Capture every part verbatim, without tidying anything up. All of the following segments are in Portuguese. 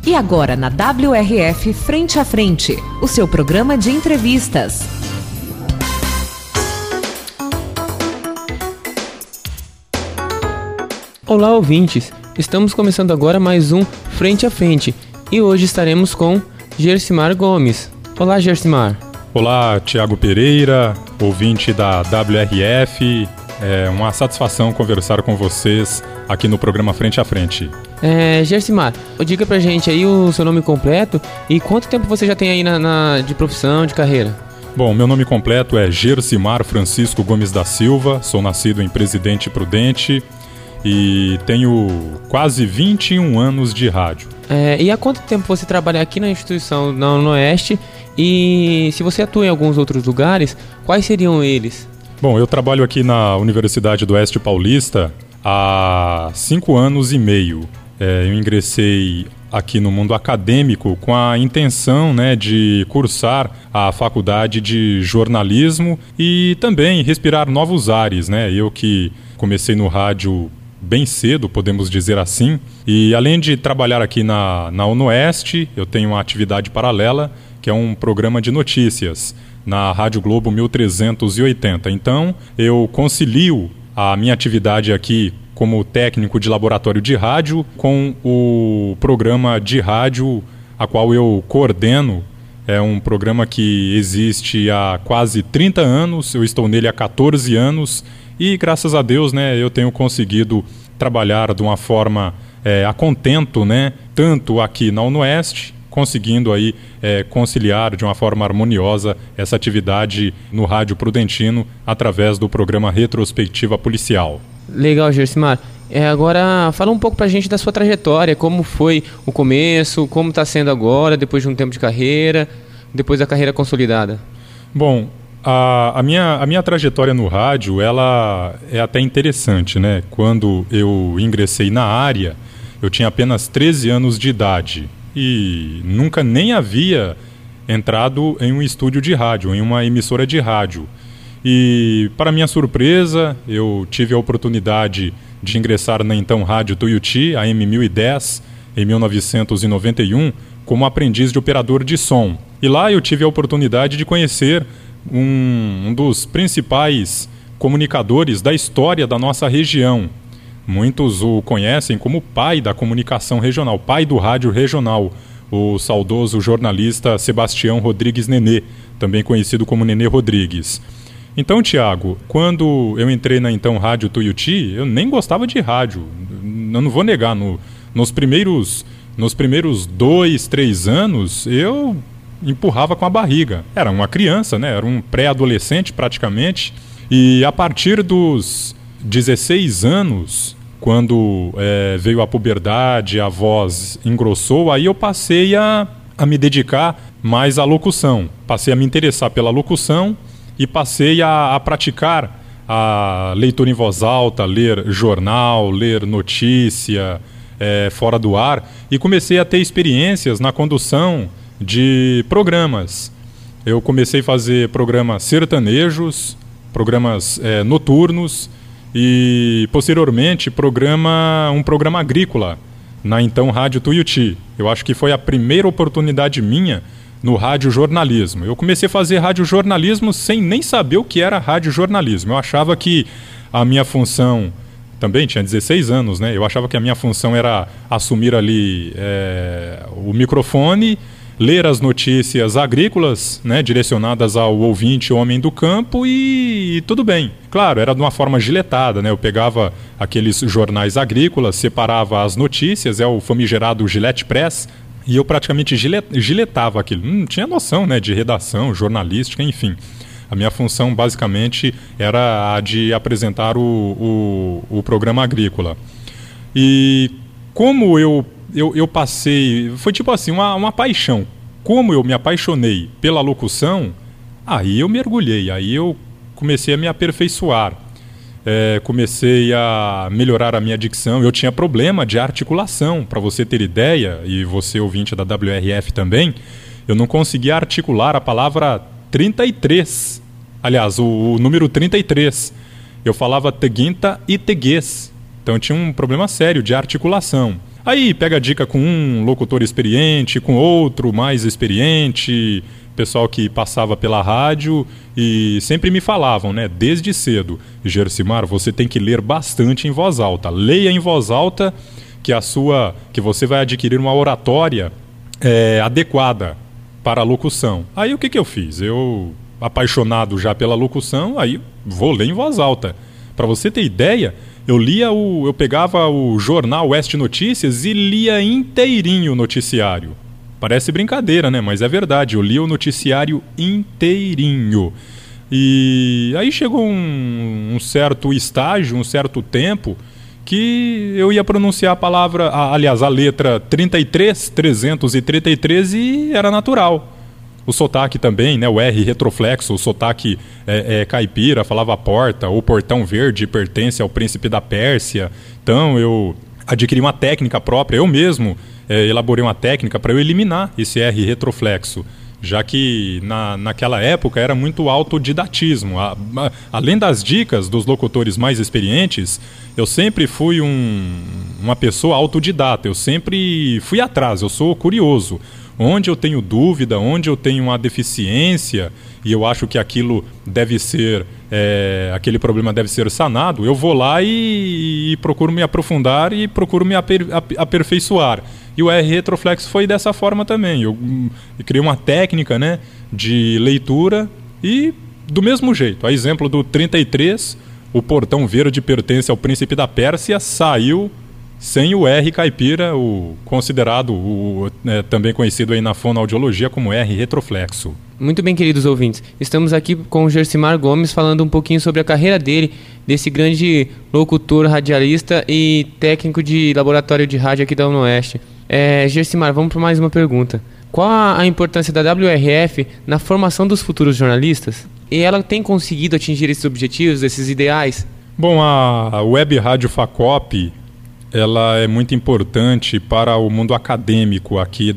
E agora na W R F Frente a Frente, o seu programa de entrevistas. Olá, ouvintes! Estamos começando agora mais um Frente a Frente e hoje estaremos com Gersimar Gomes. Olá, Gersimar! Olá, Tiago Pereira, ouvinte da W R F. É uma satisfação conversar com vocês aqui no programa Frente a Frente. É, Gersimar, diga pra gente aí o seu nome completo e quanto tempo você já tem aí na, na, de profissão, de carreira? Bom, meu nome completo é Gersimar Francisco Gomes da Silva, sou nascido em Presidente Prudente e tenho quase vinte e um anos de rádio. É, e há quanto tempo você trabalha aqui na instituição na Oeste e se você atua em alguns outros lugares, quais seriam eles? Bom, eu trabalho aqui na Universidade do Oeste Paulista há cinco anos e meio. É, eu ingressei aqui no mundo acadêmico com a intenção, né, de cursar a faculdade de jornalismo e também respirar novos ares, né? Eu que comecei no rádio bem cedo, podemos dizer assim, e além de trabalhar aqui na, na Oeste, eu tenho uma atividade paralela, que é um programa de notícias na Rádio Globo mil trezentos e oitenta. Então, eu concilio a minha atividade aqui como técnico de laboratório de rádio com o programa de rádio a qual eu coordeno. É um programa que existe há quase trinta anos, eu estou nele há catorze anos e, graças a Deus, né, eu tenho conseguido trabalhar de uma forma é, a contento, né, tanto aqui na Oeste, conseguindo aí é, conciliar de uma forma harmoniosa essa atividade no Rádio Prudentino através do programa Retrospectiva Policial. Legal, Gersimar. É, agora, fala um pouco pra gente da sua trajetória, como foi o começo, como está sendo agora, depois de um tempo de carreira, depois da carreira consolidada. Bom, a, a, minha, a minha trajetória no rádio, ela é até interessante, né? Quando eu ingressei na área, eu tinha apenas treze anos de idade e nunca nem havia entrado em um estúdio de rádio, em uma emissora de rádio. E, para minha surpresa, eu tive a oportunidade de ingressar na então Rádio Tuiuti, a M mil e dez, em mil novecentos e noventa e um, como aprendiz de operador de som. E lá eu tive a oportunidade de conhecer um, um dos principais comunicadores da história da nossa região. Muitos o conhecem como pai da comunicação regional, pai do rádio regional, o saudoso jornalista Sebastião Rodrigues Nenê, também conhecido como Nenê Rodrigues. Então, Tiago, quando eu entrei na então Rádio Tuiuti, eu nem gostava de rádio. Eu não vou negar, no, nos, primeiros, nos primeiros dois, três anos, eu empurrava com a barriga. Era uma criança, né? Era um pré-adolescente praticamente. E a partir dos dezesseis anos, quando é, veio a puberdade, a voz engrossou, aí eu passei a, a me dedicar mais à locução. Passei a me interessar pela locução e passei a, a praticar a leitura em voz alta, ler jornal, ler notícia é, fora do ar, e comecei a ter experiências na condução de programas. Eu comecei a fazer programas sertanejos, programas é, noturnos e, posteriormente, programa, um programa agrícola na então Rádio Tuiuti. Eu acho que foi a primeira oportunidade minha no radiojornalismo. Eu comecei a fazer radiojornalismo sem nem saber o que era radiojornalismo. Eu achava que a minha função, também tinha dezesseis anos, né? Eu achava que a minha função era assumir ali é, o microfone, ler as notícias agrícolas, né, direcionadas ao ouvinte homem do campo e, e tudo bem. Claro, era de uma forma giletada, né? Eu pegava aqueles jornais agrícolas, separava as notícias, é o famigerado Gillette Press, e eu praticamente giletava aquilo. Não tinha noção, né, de redação, jornalística, enfim. A minha função, basicamente, era a de apresentar o, o, o programa agrícola. E como eu, eu, eu passei... Foi tipo assim, uma, uma paixão. Como eu me apaixonei pela locução, aí eu mergulhei, aí eu comecei a me aperfeiçoar. É, comecei a melhorar a minha dicção. Eu tinha problema de articulação, para você ter ideia, e você ouvinte da W R F também, eu não conseguia articular a palavra trinta e três. Aliás, o, o número trinta e três. Eu falava teguinta e teguês. Então eu tinha um problema sério de articulação. Aí pega dica com um locutor experiente, com outro mais experiente, pessoal que passava pela rádio e sempre me falavam, né, desde cedo, Gersimar, você tem que ler bastante em voz alta. Leia em voz alta que, a sua, que você vai adquirir uma oratória é, adequada para a locução. Aí o que, que eu fiz? Eu, apaixonado já pela locução, aí vou ler em voz alta. Para você ter ideia, eu lia o, eu pegava o jornal Oeste Notícias e lia inteirinho o noticiário. Parece brincadeira, né? Mas é verdade, eu lia o noticiário inteirinho. E aí chegou um, um certo estágio, um certo tempo, que eu ia pronunciar a palavra, a, aliás, a letra trinta e três, trezentos e trinta e três e era natural. O sotaque também, né? O R retroflexo, o sotaque é, é, caipira, falava porta, ou portão verde, pertence ao príncipe da Pérsia. Então eu adquiri uma técnica própria, eu mesmo é, elaborei uma técnica para eu eliminar esse R retroflexo, já que na, naquela época era muito autodidatismo. A, a, além das dicas dos locutores mais experientes, eu sempre fui um, uma pessoa autodidata, eu sempre fui atrás, eu sou curioso. Onde eu tenho dúvida, onde eu tenho uma deficiência e eu acho que aquilo deve ser, é, aquele problema deve ser sanado, eu vou lá e, e procuro me aprofundar e procuro me aper, aperfeiçoar. E o R retroflexo foi dessa forma também. Eu, eu criei uma técnica, né, de leitura e do mesmo jeito. A exemplo do trinta e três, o portão verde pertence ao príncipe da Pérsia, saiu sem o R caipira, o considerado, o, é, também conhecido aí na fonoaudiologia como R retroflexo. Muito bem, queridos ouvintes. Estamos aqui com o Gersimar Gomes falando um pouquinho sobre a carreira dele, desse grande locutor, radialista e técnico de laboratório de rádio aqui da UniOeste. É, Gersimar, vamos para mais uma pergunta. Qual a importância da W R F na formação dos futuros jornalistas? E ela tem conseguido atingir esses objetivos, esses ideais? Bom, a Web Rádio Facop, ela é muito importante para o mundo acadêmico aqui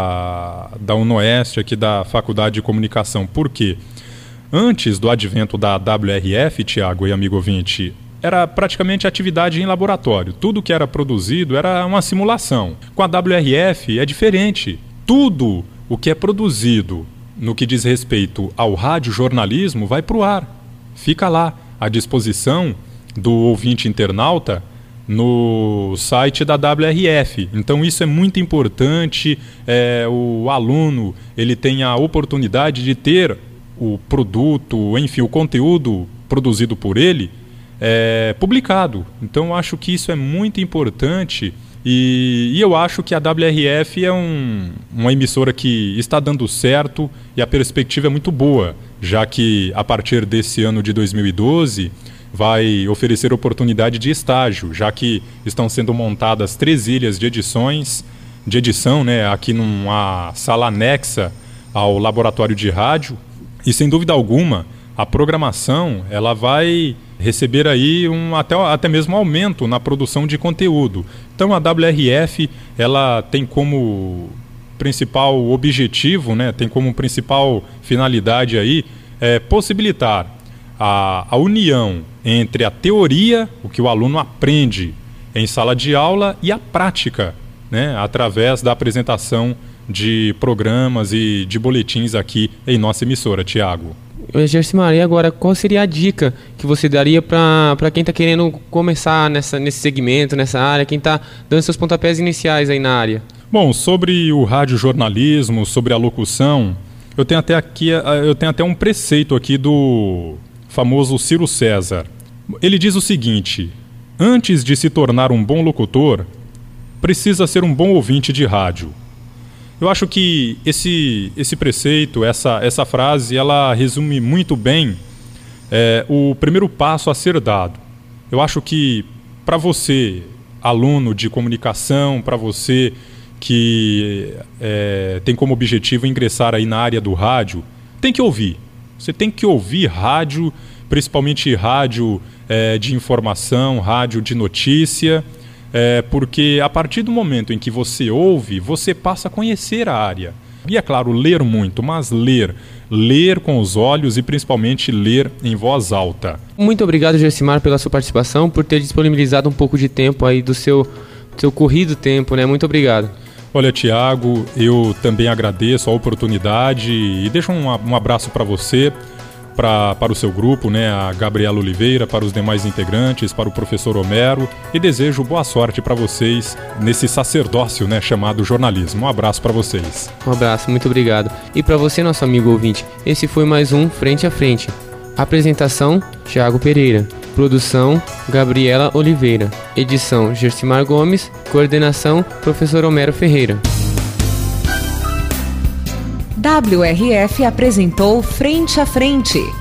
da, da UniOeste, aqui da Faculdade de Comunicação. Por quê? Antes do advento da W R F, Tiago e amigo ouvinte, era praticamente atividade em laboratório. Tudo que era produzido era uma simulação. Com a W R F é diferente. Tudo o que é produzido no que diz respeito ao radiojornalismo vai para o ar. Fica lá à disposição do ouvinte internauta no site da W R F. Então isso é muito importante, é, o aluno ele tem a oportunidade de ter o produto, enfim, o conteúdo produzido por ele é, publicado. Então acho que isso é muito importante e, e eu acho que a W R F é um, uma emissora que está dando certo e a perspectiva é muito boa, já que a partir desse ano de dois mil e doze vai oferecer oportunidade de estágio, já que estão sendo montadas três ilhas de edições, de edição, né, aqui numa sala anexa ao laboratório de rádio. E sem dúvida alguma, a programação ela vai receber aí um, até, até mesmo aumento na produção de conteúdo. Então a W R F ela tem como principal objetivo, né, tem como principal finalidade aí, é, possibilitar A, a união entre a teoria, o que o aluno aprende em sala de aula, e a prática, né, através da apresentação de programas e de boletins aqui em nossa emissora, Tiago. Gersimar, e agora, qual seria a dica que você daria para quem está querendo começar nessa, nesse segmento, nessa área, quem está dando seus pontapés iniciais aí na área? Bom, sobre o radiojornalismo, sobre a locução, eu tenho até, aqui, eu tenho até um preceito aqui do famoso Ciro César. Ele diz o seguinte: antes de se tornar um bom locutor, precisa ser um bom ouvinte de rádio. Eu acho que esse, esse preceito, essa, essa frase, ela resume muito bem é, o primeiro passo a ser dado. Eu acho que para você, aluno de comunicação, para você que é, tem como objetivo ingressar aí na área do rádio, tem que ouvir. Você tem que ouvir rádio, principalmente rádio é, de informação, rádio de notícia, é, porque a partir do momento em que você ouve, você passa a conhecer a área. E é claro, ler muito, mas ler, ler com os olhos e principalmente ler em voz alta. Muito obrigado, Gersimar, pela sua participação, por ter disponibilizado um pouco de tempo aí do seu seu corrido tempo, né? Muito obrigado. Olha, Tiago, eu também agradeço a oportunidade e deixo um, um abraço para você, pra, para o seu grupo, né, a Gabriela Oliveira, para os demais integrantes, para o professor Homero, e desejo boa sorte para vocês nesse sacerdócio, né, chamado jornalismo. Um abraço para vocês. Um abraço, muito obrigado. E para você, nosso amigo ouvinte, esse foi mais um Frente a Frente. Apresentação, Thiago Pereira. Produção, Gabriela Oliveira. Edição, Gersimar Gomes. Coordenação, professor Homero Ferreira. W R F apresentou Frente a Frente.